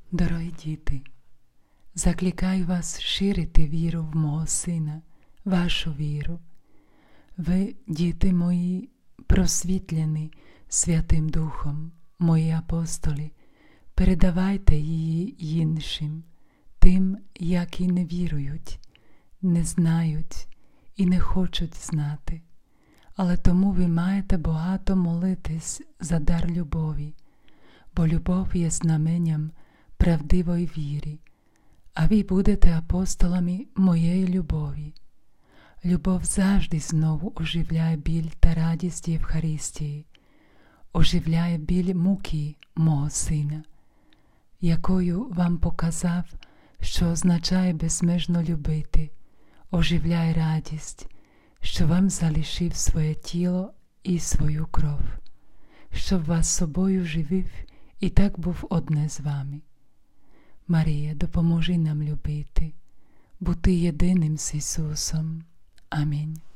Дорогі діти, закликаю вас ширити віру в мого Сина, вашу віру. Ви, діти мої, просвітлені Святим Духом, мої апостолі, передавайте її іншим, тим, які не вірують, не знають і не хочуть знати. Але тому ви маєте багато молитись за дар любові, бо любов є знаменням правдивої віри, а ви будете апостолами моєї любові. Любов завжди знову оживляє біль та радість Євхаристії, оживляє біль муки мого Сина, якою вам показав, що означає безмежно любити, оживляє радість, що вам залишив своє тіло і свою кров, щоб вас собою живив і так був одне з вами. Марія, допоможи нам любити, бути єдиним з Ісусом. Амінь.